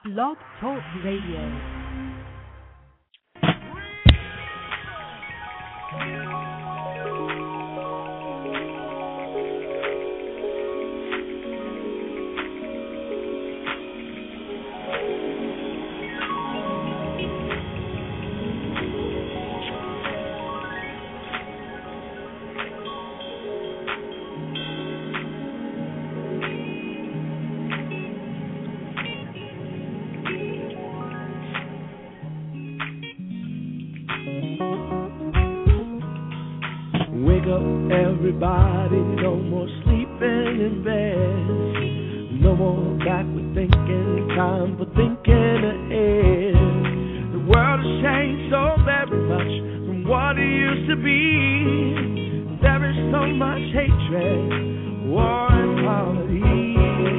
Blog Talk Radio. Everybody, no more sleeping in bed. No more backward thinking, time for thinking ahead. The world has changed so very much from what it used to be. There is so much hatred, war and poverty.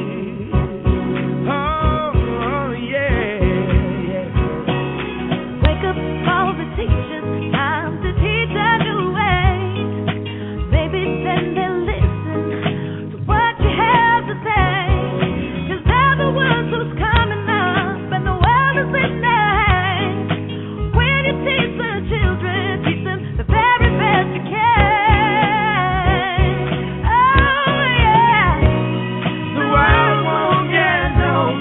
Oh, yeah, yeah. Wake up, all the teachers, time to teach a new way. Stand and listen to what you have to say, 'cause they're the ones who's coming up and the world is in their hands. When you teach the children, teach them the very best you can. Oh yeah, the world won't get no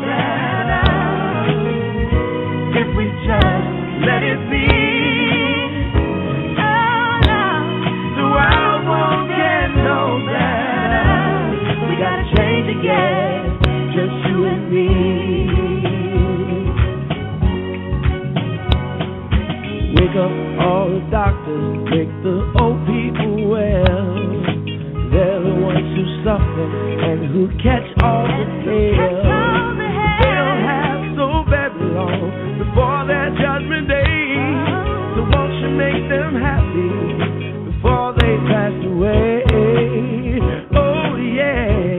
better if we just let it be. Yeah, just you and me. Wake up all the doctors, make the old people well. They're the ones who suffer and who catch all the hell. They don't have so very long before their judgment day. So won't you make them happy before they pass away? Oh yeah.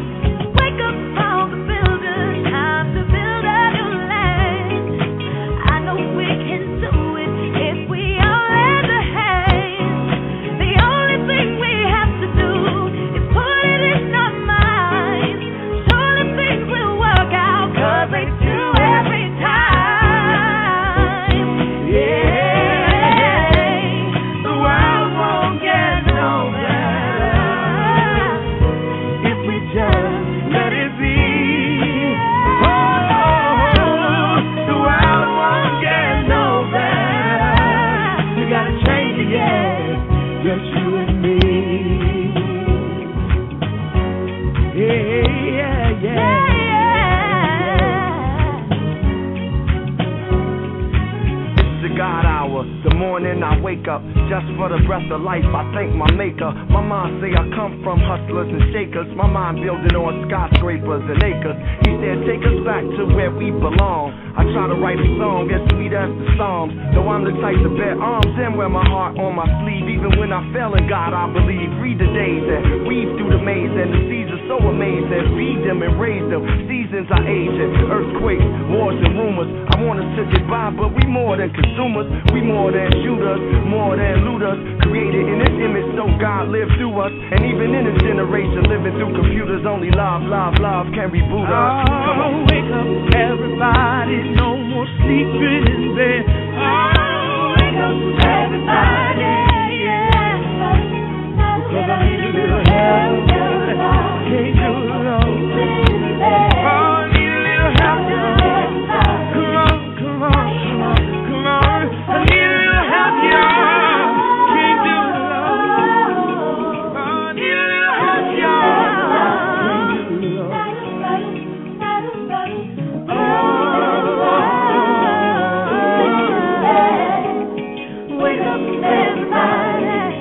I wake up just for the breath of life. I thank my maker. My mind say I come from hustlers and shakers. My mind building on skyscrapers and acres. He said take us back to where we belong. I try to write a song as sweet as the Psalms. Though I'm the type to bear arms and wear my heart on my sleeve. Even when I fail in God I believe. Read the days and weave through the maze. And the seasons so amazing. Feed them and raise them. Seasons are aging. Earthquakes, wars and rumors. I want us to get by but we more than consumers. We more than shooters, more than looters. Created in His image so God lived through us. And even in this generation living through computers, only love can reboot us. Come on. Wake up everybody, no more sleeping in bed. Oh, wake up everybody, yeah. Because I need a little help. Can't do it alone. Oh, I need a little help. Come on. I need a little help, y'all. Can't do it alone. Oh, I need a little help, y'all. Can't do it alone. Wake up everybody.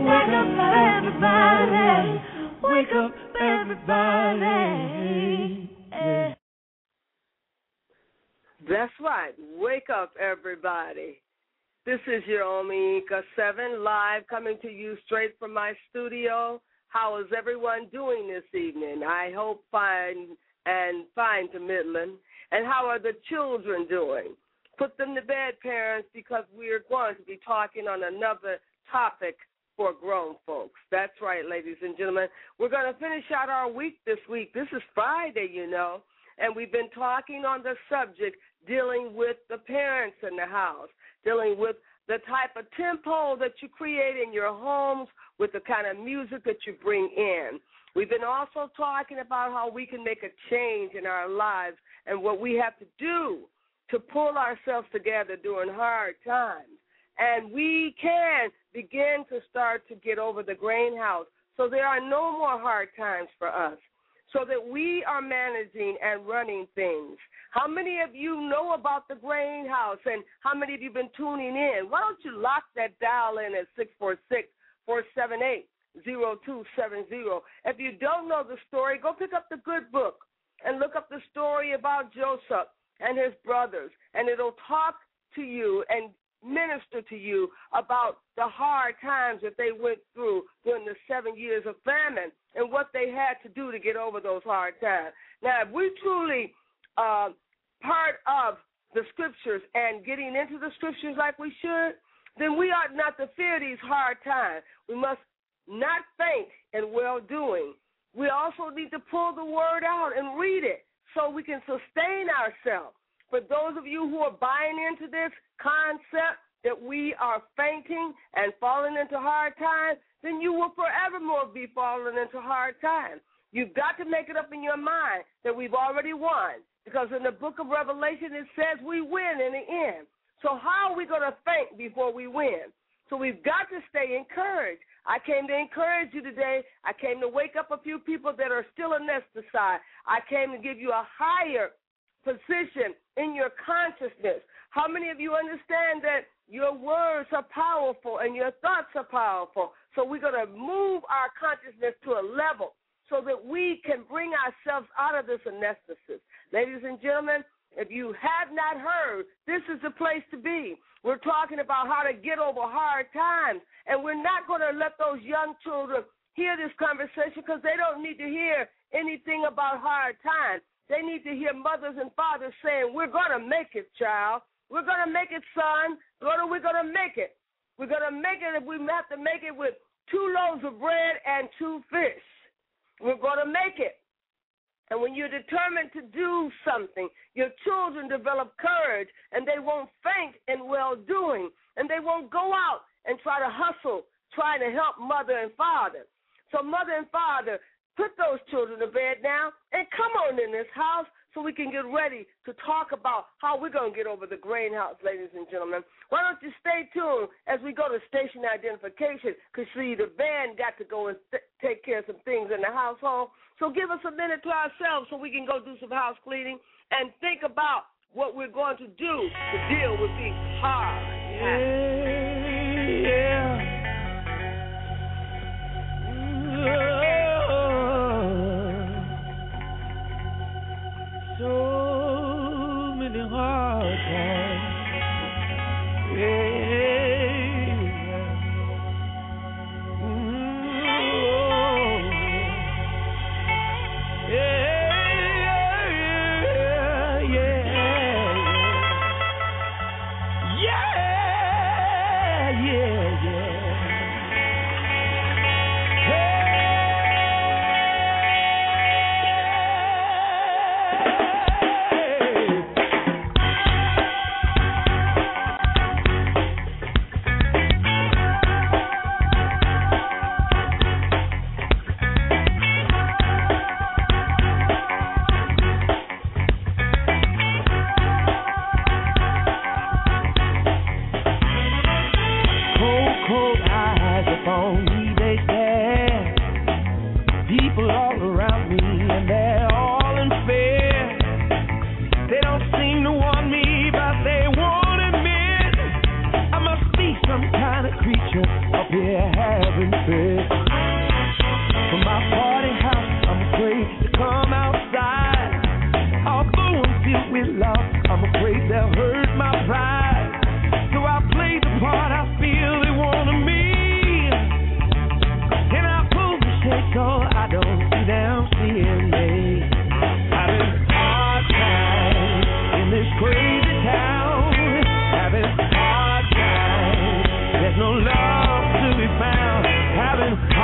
Wake up everybody. That's right. Wake up, everybody. This is your Omika 7 live coming to you straight from my studio. How is everyone doing this evening? I hope fine to Midland. And how are the children doing? Put them to bed, parents, because we're going to be talking on another topic for grown folks. That's right, ladies and gentlemen. We're going to finish out our week this week. This is Friday, you know. And we've been talking on the subject, dealing with the parents in the house, dealing with the type of tempo that you create in your homes with the kind of music that you bring in. We've been also talking about how we can make a change in our lives and what we have to do to pull ourselves together during hard times. And we can begin to start to get over the grain house so there are no more hard times for us, so that we are managing and running things. How many of you know about the grain house, and how many of you have been tuning in? Why don't you lock that dial in at 646-478-0270. If you don't know the story, go pick up the good book and look up the story about Joseph and his brothers, and it'll talk to you and minister to you about the hard times that they went through during the 7 years of famine and what they had to do to get over those hard times. Now, if we truly part of the scriptures and getting into the scriptures like we should, then we ought not to fear these hard times. We must not faint in well-doing. We also need to pull the word out and read it so we can sustain ourselves. For those of you who are buying into this concept that we are fainting and falling into hard times, then you will forevermore be falling into hard times. You've got to make it up in your mind that we've already won, because in the book of Revelation it says we win in the end. So how are we going to faint before we win? So we've got to stay encouraged. I came to encourage you today. I came to wake up a few people that are still anesthetized. I came to give you a higher position in your consciousness. How many of you understand that your words are powerful and your thoughts are powerful? So we're going to move our consciousness to a level so that we can bring ourselves out of this anesthesis. Ladies and gentlemen, if you have not heard, this is the place to be. We're talking about how to get over hard times, and we're not going to let those young children hear this conversation because they don't need to hear anything about hard times. They need to hear mothers and fathers saying, we're going to make it, child. We're going to make it, son. We're going to make it. We're going to make it if we have to make it with 2 loaves of bread and 2 fish. We're going to make it. And when you're determined to do something, your children develop courage, and they won't faint in well-doing, and they won't go out and try to hustle, trying to help mother and father. So mother and father, put those children to bed now and come on in this house so we can get ready to talk about how we're going to get over the grain house, ladies and gentlemen. Why don't you stay tuned as we go to station identification, because, see, the band got to go and take care of some things in the household. So give us a minute to ourselves so we can go do some house cleaning and think about what we're going to do to deal with these hard times. So many hard times.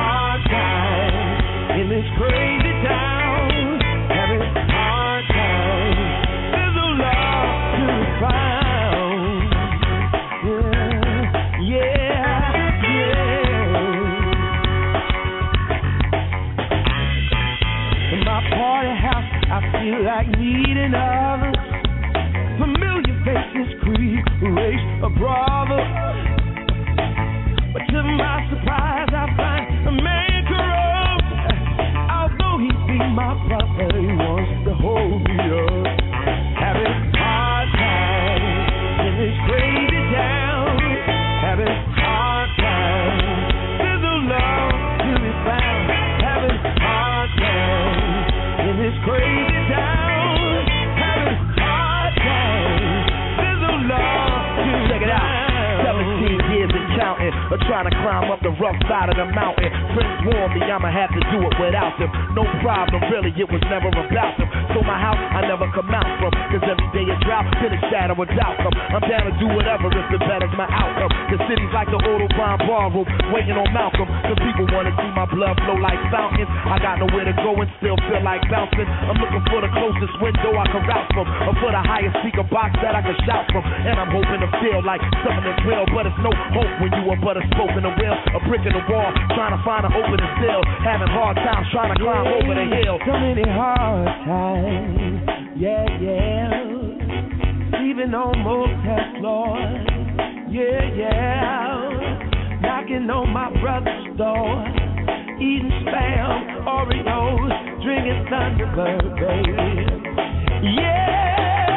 This crazy town, having hard times. brother. But to my surprise, I find a man corrupt. Although he be my brother, he wants to hold me up. Having hard times in this crazy town. Having hard times, there's no love to be found. Having hard times in this crazy town. Having hard times, there's no love to be found. Check it out. 17 years and counting, or trying to climb up the rough side of the mountain. Friends warned me I'ma have to do it without them. No problem, really, it was never about them. So my house, I never come out from, cause every day a drought, till the shadow of doubt come. I'm down to do whatever if it betters my outcome. The city's like the Autobahn ballroom, waiting on Malcolm. Cause people wanna see my blood flow like fountains. I got nowhere to go and still feel like bouncing. I'm looking for the closest window I can route from, or for the highest speaker box that I can shout from. And I'm hoping to feel like something is real, but it's no hope when you are but a spoke in the wheel, a brick in the wall, trying to find an opening still, having hard times trying to climb over the hill. So many hard times, yeah, yeah. Even on motel floors, yeah, yeah. Knocking on my brother's door, eating Spam, Oreos, drinking Thunderbird, baby. Yeah.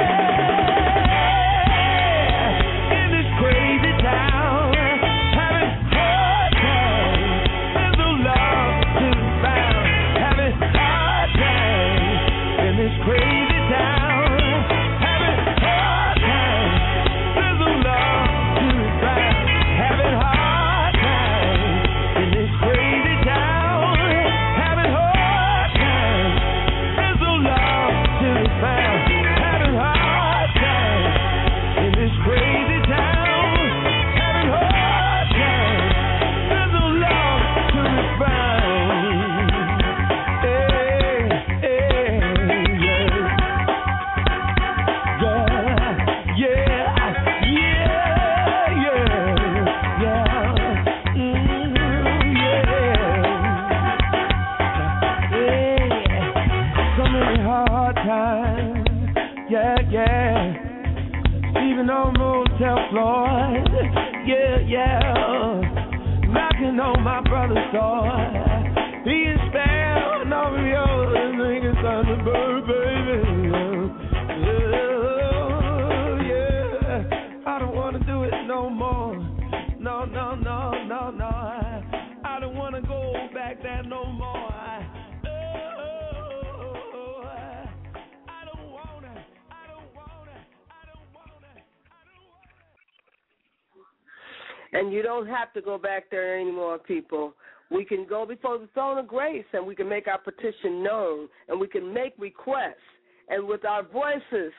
And you don't have to go back there anymore, people. We can go before the throne of grace and we can make our petition known and we can make requests. And with our voices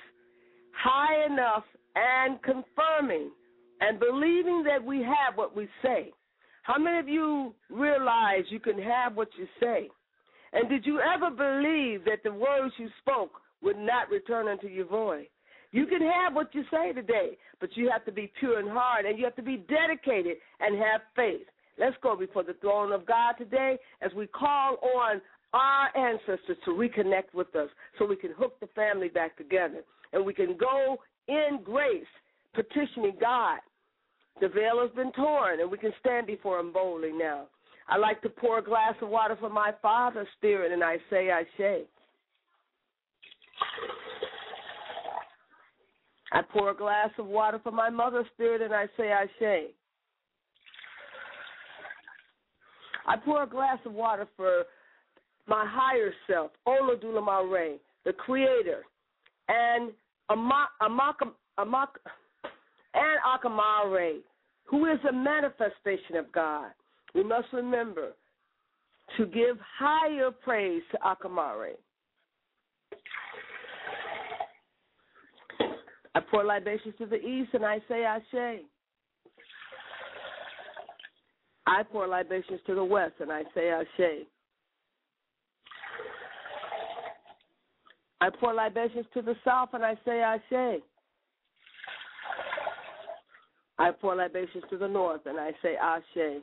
high enough and confirming and believing that we have what we say. How many of you realize you can have what you say? And did you ever believe that the words you spoke would not return unto you void? You can have what you say today, but you have to be pure in heart, and you have to be dedicated and have faith. Let's go before the throne of God today as we call on our ancestors to reconnect with us so we can hook the family back together, and we can go in grace petitioning God. The veil has been torn, and we can stand before him boldly now. I like to pour a glass of water for my father's spirit, and I say, Ashe. I pour a glass of water for my mother's spirit, and I say, Ashe. I pour a glass of water for my higher self, Olodumare, the Creator, and Akamare, who is a manifestation of God. We must remember to give higher praise to Akamare. I pour libations to the east, and I say, Ashe. I pour libations to the west, and I say, Ashe. I pour libations to the south, and I say, Ashe. I pour libations to the north, and I say, Ashe.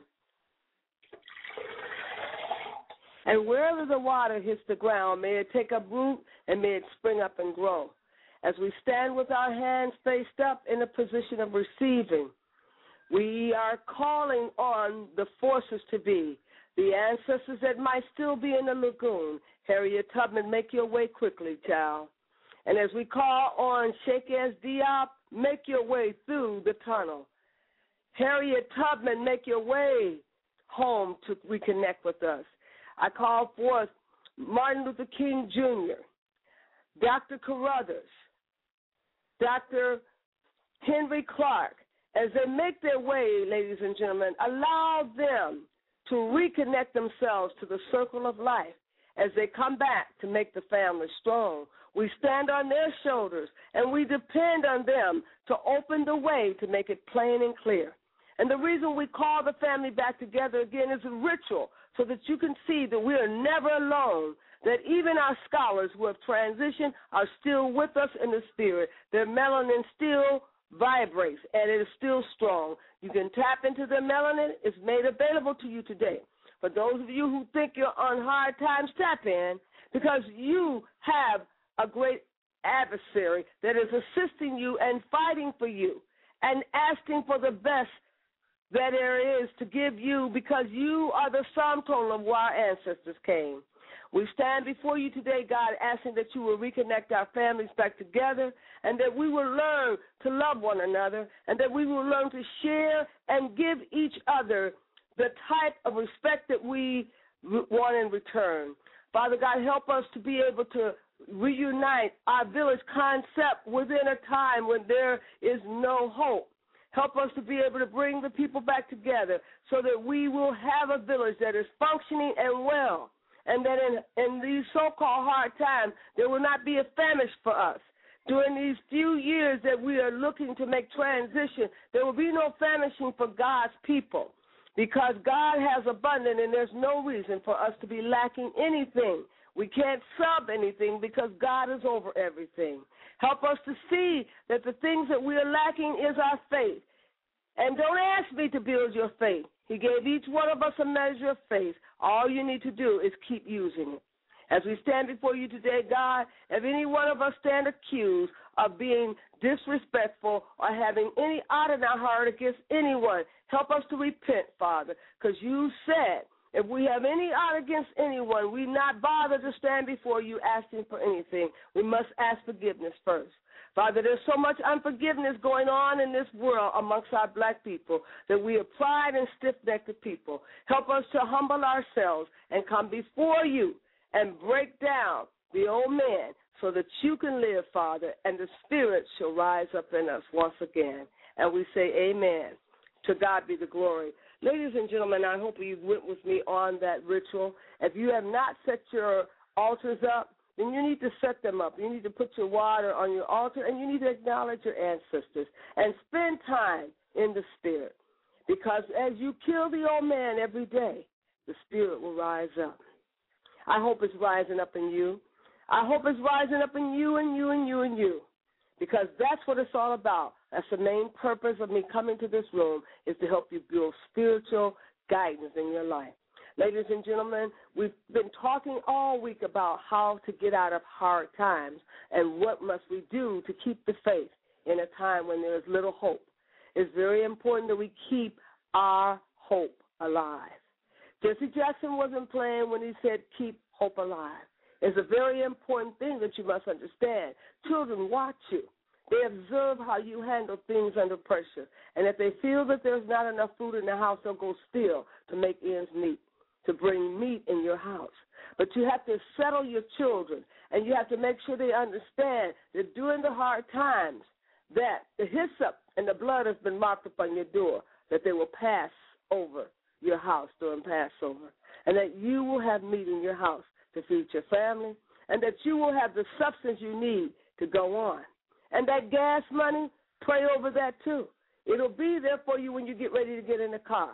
And wherever the water hits the ground, may it take up root and may it spring up and grow. as we stand with our hands faced up in a position of receiving, we are calling on the forces to be, the ancestors that might still be in the lagoon. Harriet Tubman, make your way quickly, child. And as we call on Sheikh S. Diop, make your way through the tunnel. Harriet Tubman, make your way home to reconnect with us. I call forth Martin Luther King Jr., Dr. Carruthers, Dr. Henry Clark. As they make their way, ladies and gentlemen, allow them to reconnect themselves to the circle of life as they come back to make the family strong. We stand on their shoulders, and we depend on them to open the way to make it plain and clear. And the reason we call the family back together again is a ritual so that you can see that we are never alone, that even our scholars who have transitioned are still with us in the spirit. Their melanin still vibrates, and it is still strong. You can tap into the melanin. It's made available to you today. For those of you who think you're on hard times, tap in, because you have a great adversary that is assisting you and fighting for you and asking for the best that there is to give you, because you are the sum total of where our ancestors came. We stand before you today, God, asking that you will reconnect our families back together, and that we will learn to love one another, and that we will learn to share and give each other the type of respect that we want in return. Father God, help us to be able to reunite our village concept within a time when there is no hope. Help us to be able to bring the people back together so that we will have a village that is functioning and well, and that in these so-called hard times, there will not be a famine for us. During these few years that we are looking to make transition, there will be no famishing for God's people, because God has abundance, and there's no reason for us to be lacking anything. We can't sub anything because God is over everything. Help us to see that the things that we are lacking is our faith. And don't ask me to build your faith. He gave each one of us a measure of faith. All you need to do is keep using it. As we stand before you today, God, if any one of us stand accused of being disrespectful or having any ought in our heart against anyone, help us to repent, Father, because you said if we have any ought against anyone, we not bother to stand before you asking for anything. We must ask forgiveness first. Father, there's so much unforgiveness going on in this world amongst our black people that we are pride and stiff-necked people. Help us to humble ourselves and come before you and break down the old man so that you can live, Father, and the Spirit shall rise up in us once again. And we say amen. To God be the glory. Ladies and gentlemen, I hope you went with me on that ritual. If you have not set your altars up, then you need to set them up. You need to put your water on your altar, and you need to acknowledge your ancestors and spend time in the Spirit. Because as you kill the old man every day, the Spirit will rise up. I hope it's rising up in you. I hope it's rising up in you and you and you and you, because that's what it's all about. That's the main purpose of me coming to this room, is to help you build spiritual guidance in your life. Ladies and gentlemen, we've been talking all week about how to get out of hard times and what must we do to keep the faith in a time when there is little hope. It's very important that we keep our hope alive. Jesse Jackson wasn't playing when he said keep hope alive. It's a very important thing that you must understand. Children watch you. They observe how you handle things under pressure. And if they feel that there's not enough food in the house, they'll go steal to make ends meet, to bring meat in your house. But you have to settle your children, and you have to make sure they understand that during the hard times that the hyssop and the blood has been marked upon your door, that they will pass over your house during Passover, and that you will have meat in your house to feed your family, and that you will have the substance you need to go on. And that gas money, pray over that too. It'll be there for you when you get ready to get in the car.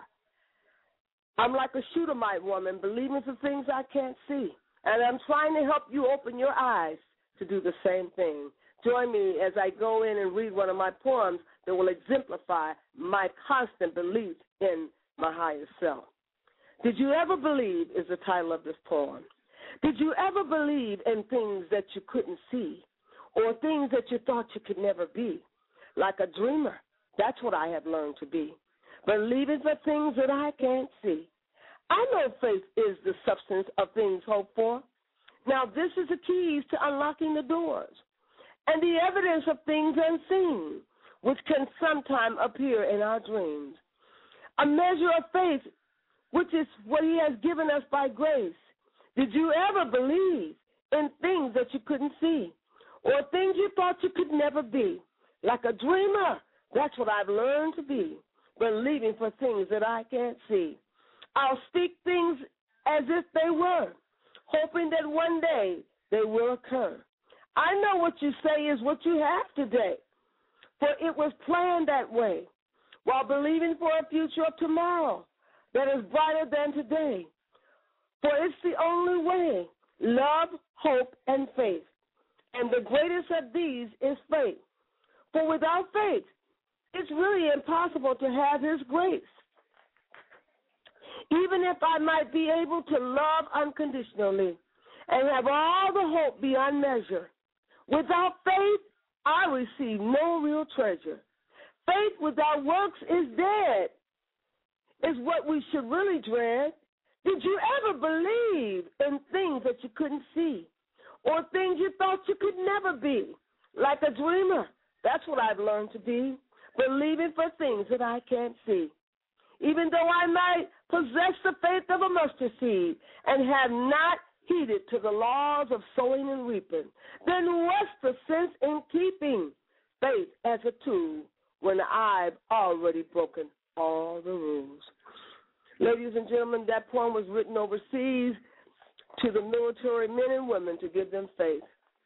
I'm like a Shootermite woman, believing for things I can't see. And I'm trying to help you open your eyes to do the same thing. Join me as I go in and read one of my poems that will exemplify my constant belief in my higher self. Did you ever believe is the title of this poem. Did you ever believe in things that you couldn't see? or things that you thought you could never be. Like a dreamer, that's what I have learned to be. Believing for things that I can't see. I know faith is the substance of things hoped for. Now, this is the keys to unlocking the doors and the evidence of things unseen, which can sometime appear in our dreams. A measure of faith, which is what he has given us by grace. Did you ever believe in things that you couldn't see or things you thought you could never be? Like a dreamer, that's what I've learned to be, believing for things that I can't see. I'll speak things as if they were, hoping that one day they will occur. I know what you say is what you have today, for it was planned that way, while believing for a future of tomorrow that is brighter than today. For it's the only way, love, hope, and faith. And the greatest of these is faith. For without faith, it's really impossible to have his grace. Even if I might be able to love unconditionally and have all the hope beyond measure, without faith, I receive no real treasure. Faith without works is dead, is what we should really dread. Did you ever believe in things that you couldn't see or things you thought you could never be? Like a dreamer, that's what I've learned to be, believing for things that I can't see. Even though I might possess the faith of a mustard seed and have not heeded to the laws of sowing and reaping, then what's the sense in keeping faith as a tool when I've already broken all the rules? Ladies and gentlemen, that poem was written overseas to the military men and women to give them faith.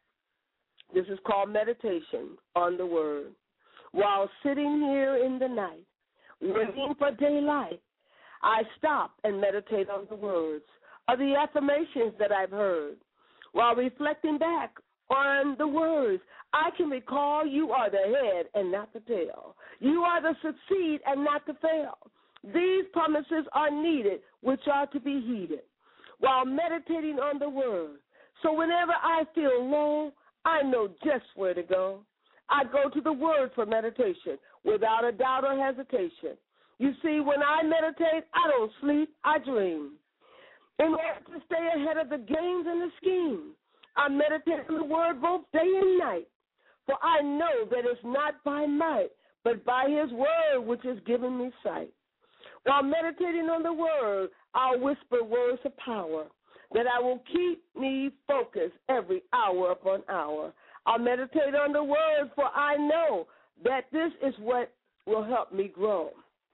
This is called meditation on the word. While sitting here in the night, waiting for daylight, I stop and meditate on the words of the affirmations that I've heard. While reflecting back on the words, I can recall you are the head and not the tail. You are to succeed and not to fail. These promises are needed, which are to be heeded, while meditating on the word. So whenever I feel low, I know just where to go. I go to the word for meditation without a doubt or hesitation. You see, when I meditate, I don't sleep, I dream. In order to stay ahead of the games and the schemes, I meditate on the word both day and night. For I know that it's not by might, but by his word which has given me sight. While meditating on the word, I'll whisper words of power that I will keep me focused every hour upon hour. I'll meditate on the word, for I know that this is what will help me grow.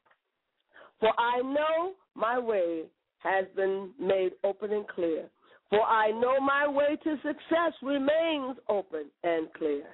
For I know my way has been made open and clear. For I know my way to success remains open and clear.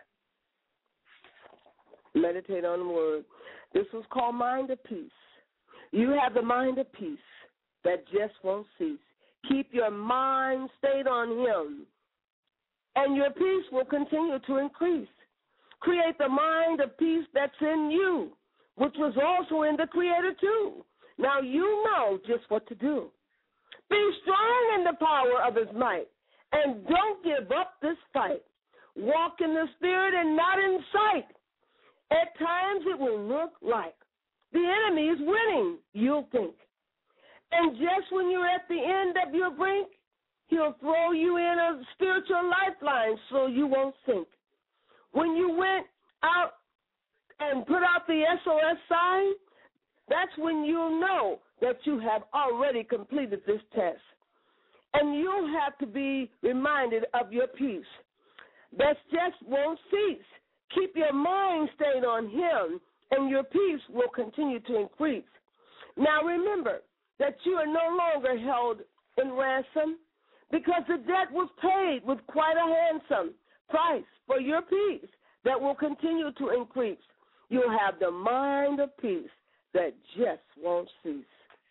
Meditate on the word. This was called Mind of Peace. You have the mind of peace that just won't cease. Keep your mind stayed on him, and your peace will continue to increase. Create the mind of peace that's in you, which was also in the Creator too. Now you know just what to do. Be strong in the power of his might, and don't give up this fight. Walk in the spirit and not in sight. At times it will look like the enemy is winning, you'll think. And just when you're at the end of your brink, he'll throw you in a spiritual lifeline so you won't sink. When you went out and put out the SOS sign, that's when you'll know that you have already completed this test. And you'll have to be reminded of your peace. That just won't cease. Keep your mind stayed on him, and your peace will continue to increase. Now remember that you are no longer held in ransom because the debt was paid with quite a handsome price for your peace that will continue to increase. You'll have the mind of peace that just won't cease.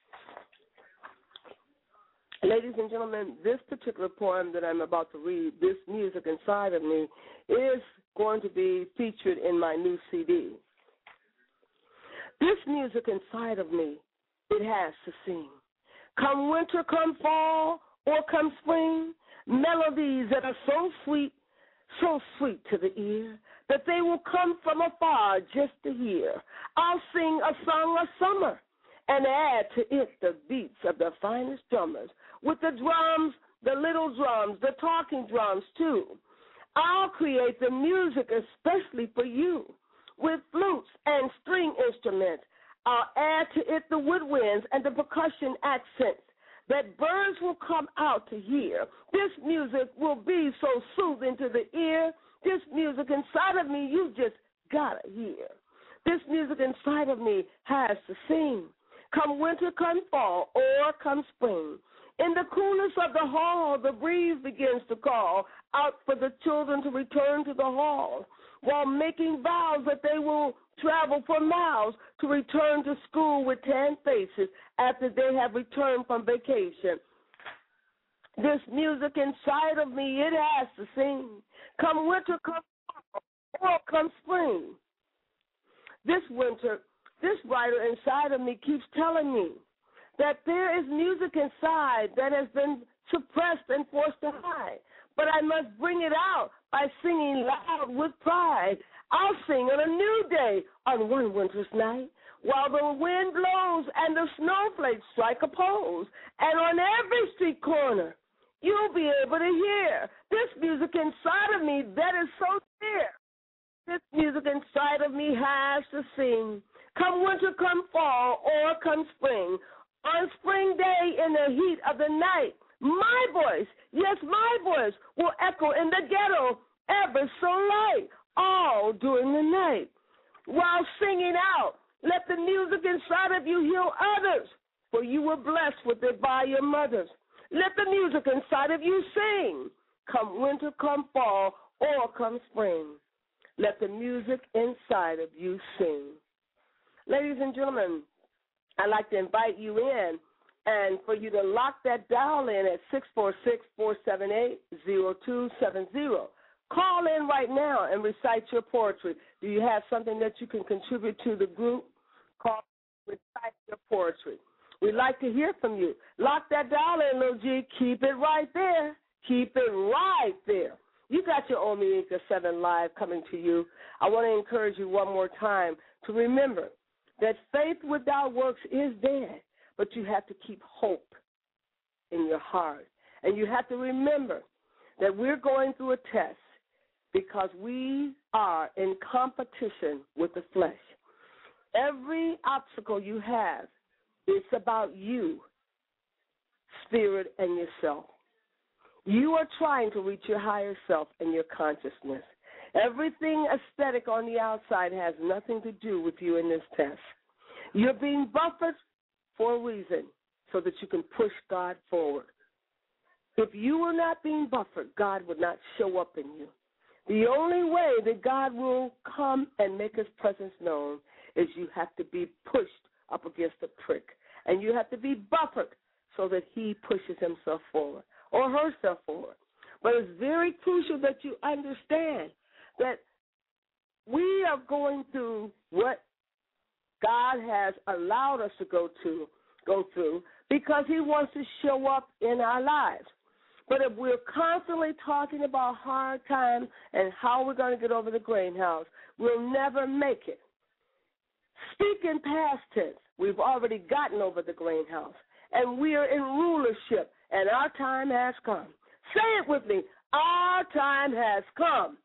Ladies and gentlemen, this particular poem that I'm about to read, This Music Inside of Me, is going to be featured in my new CD. This music inside of me, it has to sing. Come winter, come fall, or come spring, melodies that are so sweet so sweet to the ear that they will come from afar just to hear. I'll sing a song of summer and add to it the beats of the finest drummers, with the drums, the little drums, the talking drums too. I'll create the music especially for you, with flutes and string instruments. I'll add to it the woodwinds and the percussion accents that birds will come out to hear. This music will be so soothing to the ear. This music inside of me, you just gotta hear. This music inside of me has to sing. Come winter, come fall, or come spring. In the coolness of the hall, the breeze begins to call out for the children to return to the hall, while making vows that they will travel for miles to return to school with tan faces after they have returned from vacation. This music inside of me, it has to sing. Come winter, come fall, or come spring. This winter, this writer inside of me keeps telling me that there is music inside that has been suppressed and forced to hide. But I must bring it out by singing loud with pride. I'll sing on a new day on one winter's night, while the wind blows and the snowflakes strike a pose. And on every street corner, you'll be able to hear this music inside of me that is so dear. This music inside of me has to sing. Come winter, come fall, or come spring. On spring day in the heat of the night, my voice, yes, my voice will echo in the ghetto ever so light, all during the night. While singing out, let the music inside of you heal others, for you were blessed with it by your mothers. Let the music inside of you sing. Come winter, come fall, or come spring. Let the music inside of you sing. Ladies and gentlemen, I'd like to invite you in and for you to lock that dial in at 646-478-0270. Call in right now and recite your poetry. Do you have something that you can contribute to the group? Call, recite your poetry. We'd like to hear from you. Lock that dial in, Lil G. Keep it right there. Keep it right there. You got your Omega 7 Live coming to you. I want to encourage you one more time to remember that faith without works is dead, but you have to keep hope in your heart. And you have to remember that we're going through a test because we are in competition with the flesh. Every obstacle you have, it's about you, spirit, and yourself. You are trying to reach your higher self and your consciousness. Everything aesthetic on the outside has nothing to do with you in this test. You're being buffered for a reason, so that you can push God forward. If you were not being buffered, God would not show up in you. The only way that God will come and make his presence known is you have to be pushed up against a prick, and you have to be buffered so that he pushes himself forward or herself forward. But it's very crucial that you understand that we are going through what God has allowed us to go through because he wants to show up in our lives. But if we're constantly talking about hard times and how we're going to get over the grain house, we'll never make it. Speak in past tense. We've already gotten over the grain house, and we are in rulership, and our time has come. Say it with me. Our time has come,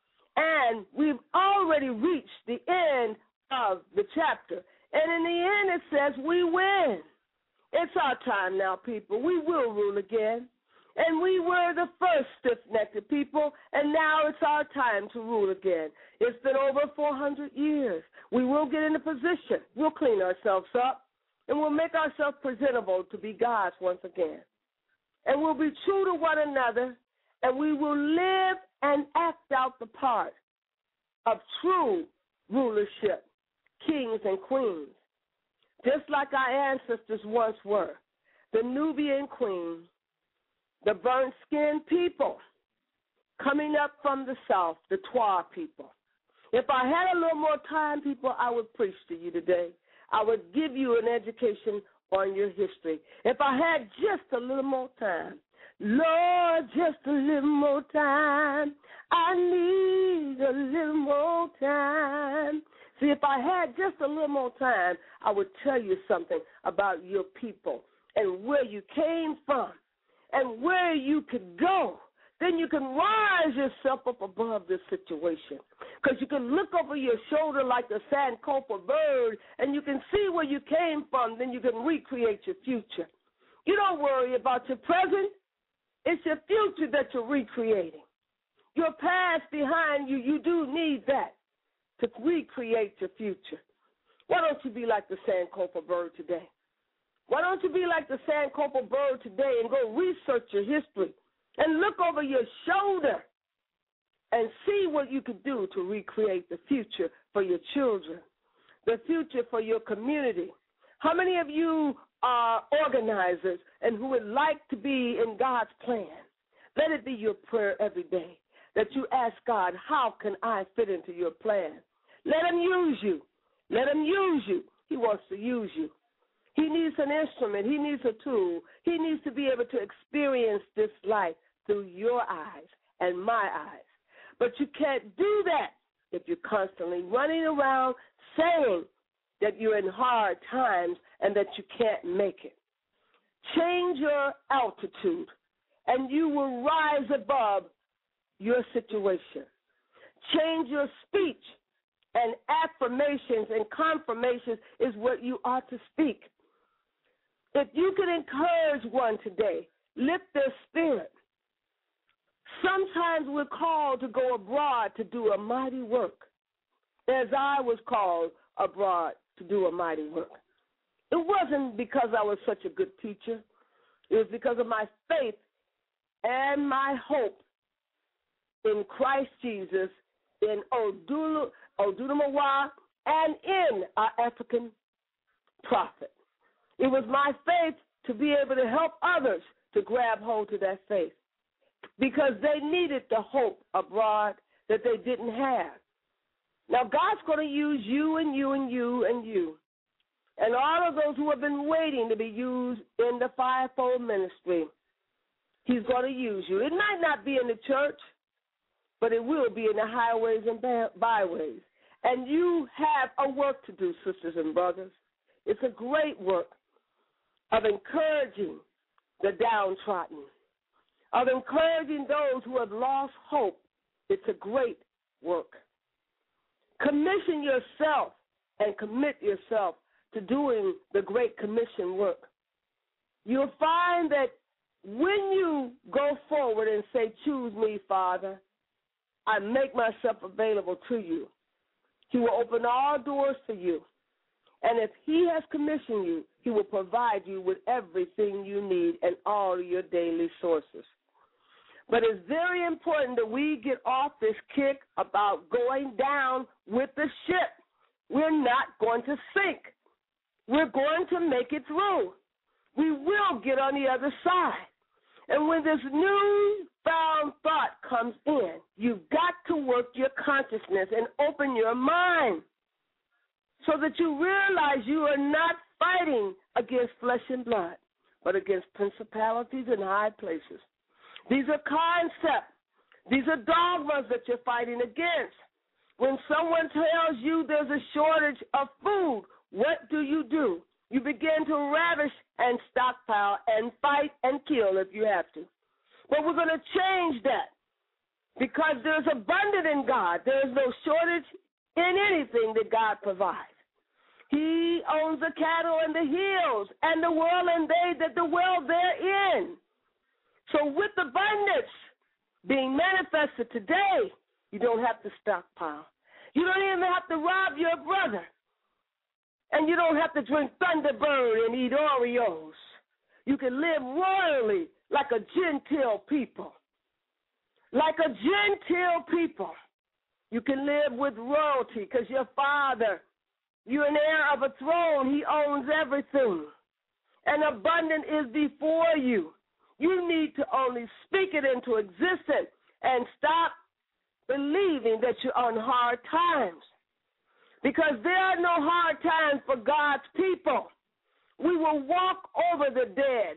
and we've already reached the end of the chapter. And in the end, it says we win. It's our time now, people. We will rule again. And we were the first stiff-necked people, and now it's our time to rule again. It's been over 400 years. We will get in a position. We'll clean ourselves up, and we'll make ourselves presentable to be gods once again. And we'll be true to one another, and we will live and act out the part of true rulership, kings and queens, just like our ancestors once were, the Nubian queen, the burnt-skinned people coming up from the south, the Twa people. If I had a little more time, people, I would preach to you today. I would give you an education on your history. If I had just a little more time, Lord, just a little more time. I need a little more time. See, if I had just a little more time, I would tell you something about your people and where you came from and where you could go. Then you can rise yourself up above this situation, because you can look over your shoulder like the Sankofa bird, and you can see where you came from. Then you can recreate your future. You don't worry about your present. It's your future that you're recreating. Your past behind you, you do need that to recreate your future. Why don't you be like the Sankofa bird today? Why don't you be like the Sankofa bird today and go research your history and look over your shoulder and see what you could do to recreate the future for your children, the future for your community? How many of you are organizers and who would like to be in God's plan? Let it be your prayer every day that you ask God, how can I fit into your plan? Let him use you. Let him use you. He wants to use you. He needs an instrument. He needs a tool. He needs to be able to experience this life through your eyes and my eyes. But you can't do that if you're constantly running around saying that you're in hard times and that you can't make it. Change your altitude, and you will rise above your situation. Change your speech, and affirmations and confirmations is what you ought to speak. If you could encourage one today, lift their spirit. Sometimes we're called to go abroad to do a mighty work, as I was called abroad to do a mighty work. It wasn't because I was such a good teacher. It was because of my faith and my hope in Christ Jesus, in Odudumawa, and in our African prophet. It was my faith to be able to help others to grab hold to that faith, because they needed the hope abroad that they didn't have. Now, God's going to use you and you and you and you, and all of those who have been waiting to be used in the fivefold ministry. He's going to use you. It might not be in the church, but it will be in the highways and byways. And you have a work to do, sisters and brothers. It's a great work of encouraging the downtrodden, of encouraging those who have lost hope. It's a great work. Commission yourself and commit yourself to doing the Great Commission work. You'll find that when you go forward and say, choose me, Father, I make myself available to you, he will open all doors for you. And if he has commissioned you, he will provide you with everything you need and all of your daily sources. But it's very important that we get off this kick about going down with the ship. We're not going to sink. We're going to make it through. We will get on the other side. And when this newfound thought comes in, you've got to work your consciousness and open your mind so that you realize you are not fighting against flesh and blood, but against principalities and high places. These are concepts. These are dogmas that you're fighting against. When someone tells you there's a shortage of food, what do? You begin to ravish and stockpile and fight and kill if you have to. But we're going to change that because there's abundance in God. There is no shortage in anything that God provides. He owns the cattle and the hills and the world and they that dwell therein. So with abundance being manifested today, you don't have to stockpile. You don't even have to rob your brother. And you don't have to drink Thunderbird and eat Oreos. You can live royally like a gentile people. Like a gentile people. You can live with royalty because your father, you're an heir of a throne. He owns everything. And abundance is before you. You need to only speak it into existence and stop believing that you're on hard times. Because there are no hard times for God's people. We will walk over the dead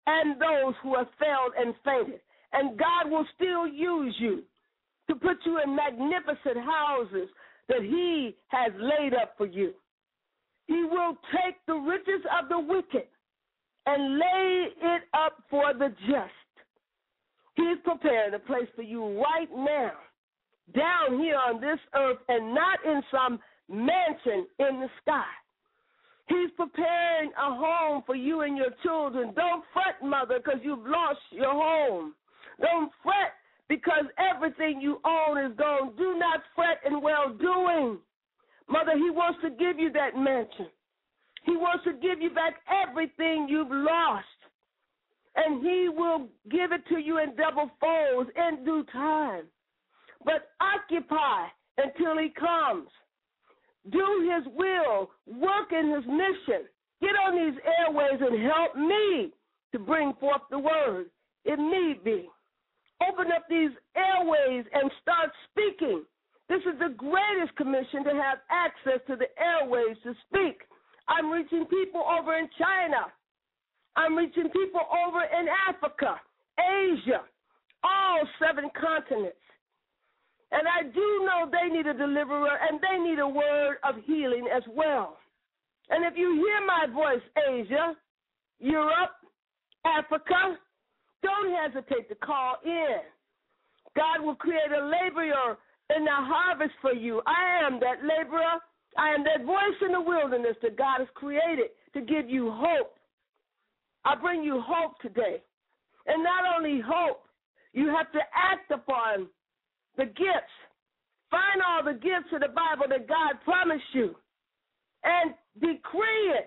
and those who have failed and fainted. And God will still use you to put you in magnificent houses that he has laid up for you. He will take the riches of the wicked and lay it up for the just. He is preparing a place for you right now, down here on this earth, and not in some mansion in the sky. He's preparing a home for you and your children. Don't fret, mother, because you've lost your home. Don't fret because everything you own is gone. Do not fret in well-doing. Mother, he wants to give you that mansion. He wants to give you back everything you've lost. And he will give it to you in double folds in due time. But occupy until he comes. Do his will. Work in his mission. Get on these airways and help me to bring forth the word if need be. Open up these airways and start speaking. This is the greatest commission, to have access to the airways to speak. I'm reaching people over in China. I'm reaching people over in Africa, Asia, all 7 continents. And I do know they need a deliverer, and they need a word of healing as well. And if you hear my voice, Asia, Europe, Africa, don't hesitate to call in. God will create a laborer in the harvest for you. I am that laborer. I am that voice in the wilderness that God has created to give you hope. I bring you hope today. And not only hope, you have to act upon the gifts. Find all the gifts in the Bible that God promised you and decree it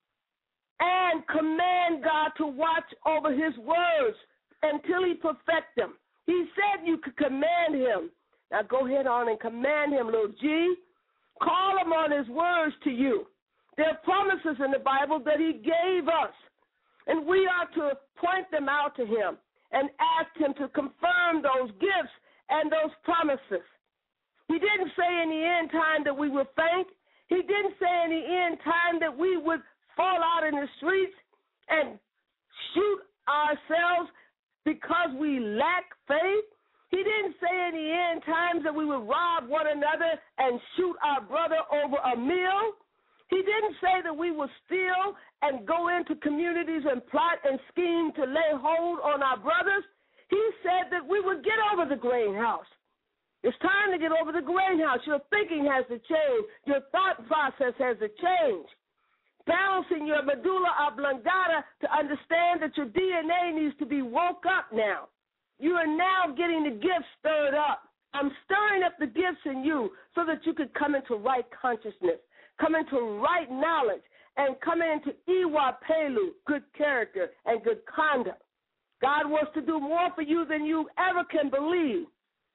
and command God to watch over his words until he perfect them. He said you could command him. Now go ahead on and command him, little G. Call him on his words to you. There are promises in the Bible that he gave us, and we are to point them out to him and ask him to confirm those gifts and those promises. He didn't say in the end time that we would faint. He didn't say in the end time that we would fall out in the streets and shoot ourselves because we lack faith. He didn't say in the end times that we would rob one another and shoot our brother over a meal. He didn't say that we would steal and go into communities and plot and scheme to lay hold on our brothers. He said that we would get over the grain house. It's time to get over the grain house. Your thinking has to change. Your thought process has to change. Balancing your medulla oblongata to understand that your DNA needs to be woke up now. You are now getting the gifts stirred up. I'm stirring up the gifts in you so that you could come into right consciousness, come into right knowledge, and come into Iwa Pelu, good character and good conduct. God wants to do more for you than you ever can believe.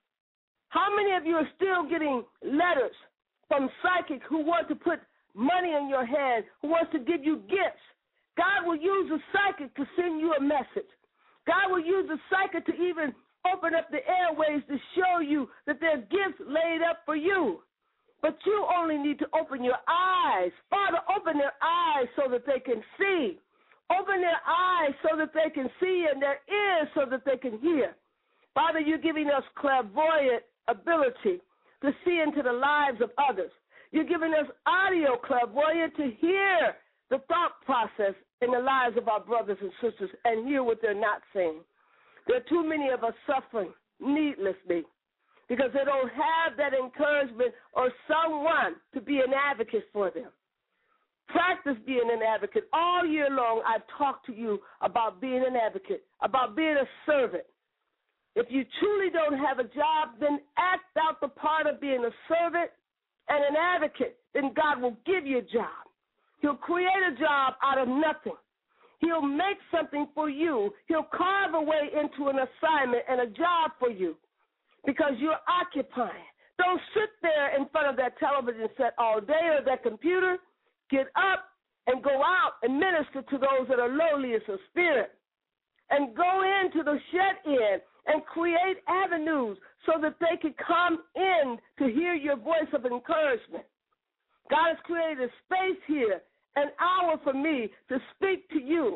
How many of you are still getting letters from psychics who want to put money in your hand, who wants to give you gifts? God will use a psychic to send you a message. God will use a psychic to even open up the airways to show you that there are gifts laid up for you. But you only need to open your eyes. Father, open their eyes so that they can see. Open their eyes so that they can see, and their ears so that they can hear. Father, you're giving us clairvoyant ability to see into the lives of others. You're giving us audio clairvoyant to hear the thought process in the lives of our brothers and sisters and hear what they're not saying. There are too many of us suffering needlessly because they don't have that encouragement or someone to be an advocate for them. Practice being an advocate. All year long, I've talked to you about being an advocate, about being a servant. If you truly don't have a job, then act out the part of being a servant and an advocate. Then God will give you a job. He'll create a job out of nothing. He'll make something for you. He'll carve a way into an assignment and a job for you because you're occupying. Don't sit there in front of that television set all day or that computer. Get up and go out and minister to those that are lowliest of spirit. And go into the shut-in and create avenues so that they can come in to hear your voice of encouragement. God has created a space here, an hour for me to speak to you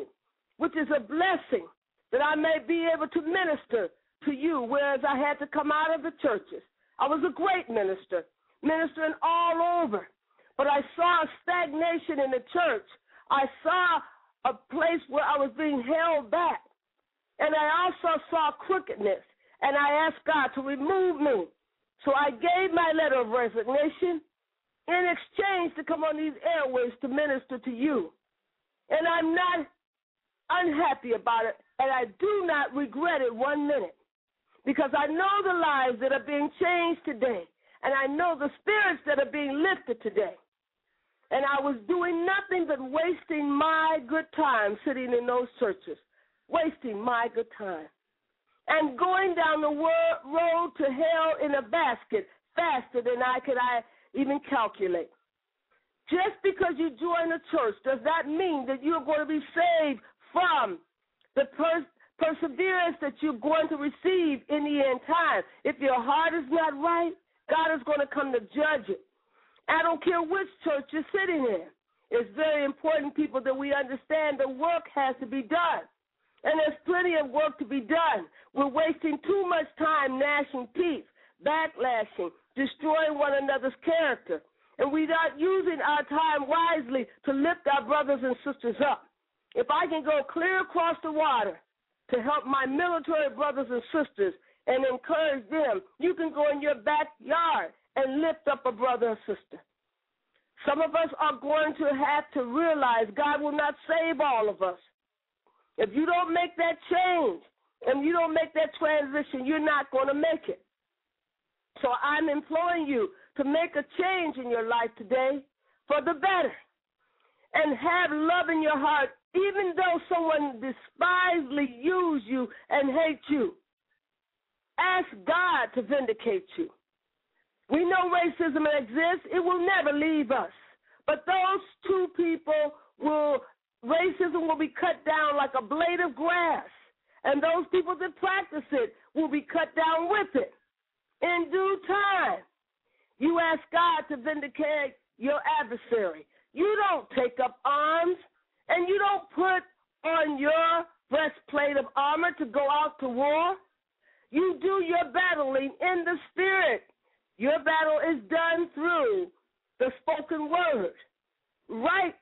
which is a blessing that I may be able to minister to you, whereas I had to come out of the churches. I was a great minister, ministering all over, but I saw a stagnation in the church. I saw a place where I was being held back, and I also saw crookedness, and I asked God to remove me. So I gave my letter of resignation in exchange to come on these airways to minister to you. And I'm not unhappy about it, and I do not regret it 1 minute, because I know the lives that are being changed today, and I know the spirits that are being lifted today. And I was doing nothing but wasting my good time sitting in those churches, wasting my good time, and going down the road to hell in a basket faster than I could even calculate. Just because you join a church does not mean that you're going to be saved from the perseverance that you're going to receive in the end time. If your heart is not right, God is going to come to judge it. I don't care which church you're sitting in. It's very important, people, that we understand the work has to be done. And there's plenty of work to be done. We're wasting too much time gnashing teeth, backlashing, destroying one another's character. And we're not using our time wisely to lift our brothers and sisters up. If I can go clear across the water to help my military brothers and sisters and encourage them, you can go in your backyard and lift up a brother or sister. Some of us are going to have to realize God will not save all of us. If you don't make that change and you don't make that transition, you're not going to make it. So I'm imploring you to make a change in your life today for the better, and have love in your heart, even though someone despisely use you and hate you. Ask God to vindicate you. We know racism exists. It will never leave us. But those two people racism will be cut down like a blade of grass. And those people that practice it will be cut down with it. In due time, you ask God to vindicate your adversary. You don't take up arms, and you don't put on your breastplate of armor to go out to war. You do your battling in the Spirit. Your battle is done through the spoken word. Right